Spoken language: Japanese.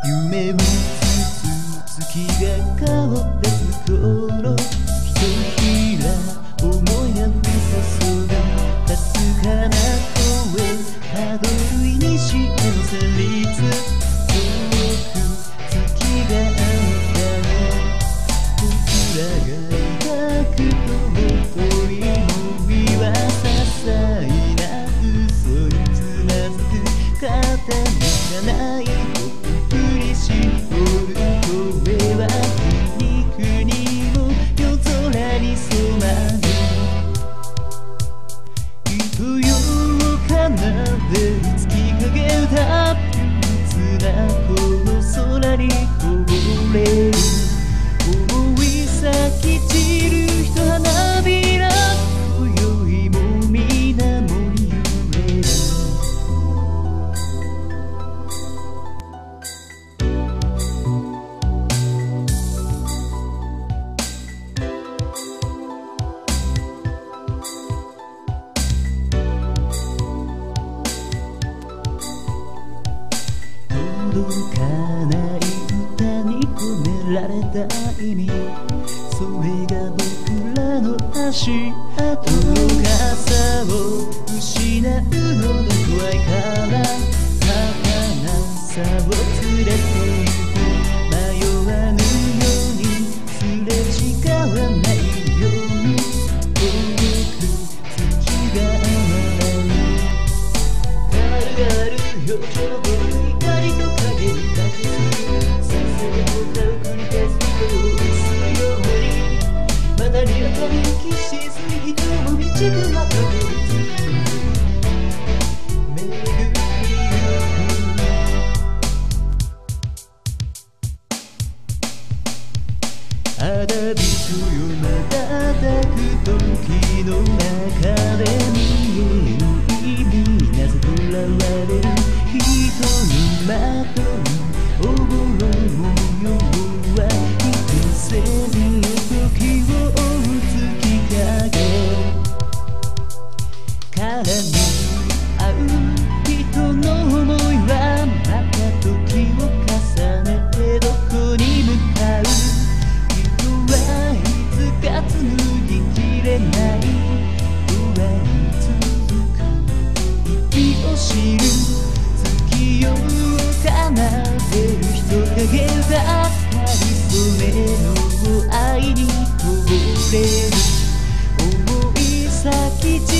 夢をつつ月が顔を出す頃、ひとひら思いが降り注ぐかすかな声、たどるいにしあの旋律、遠く月があったら僕らが抱く尊い想いは些細な嘘につまずく肩身がない振り絞る声は皮肉にも夜空に染まる、人よを奏でる月影だ、憂鬱なこの空にこぼれる思い咲き散る一花びら、今宵も水面に揺れる。届かない歌に込められた意味、それが僕らの足跡、傘を失うのが怖いから儚さを連れて行く、迷わぬようにすれ違わないように遠く月が笑う、軽々表情を光と影に抱きつく、再生ボタンを繰り返す人を薄いように、まだに当たり浮き沈み人を導くまたぐる巡りゆく、あだびとよ瞬く時の中で見える意味、なぜ囚われる人にまとうおぼろ模様は一線の時を追う月影から見合う人の想いはまた時を重ねてどこに向かう、人はいつか紡ぎきれない不安に続く息を知る月夜を奏でる人影だ、かりそめの愛にこぼれる思い咲き散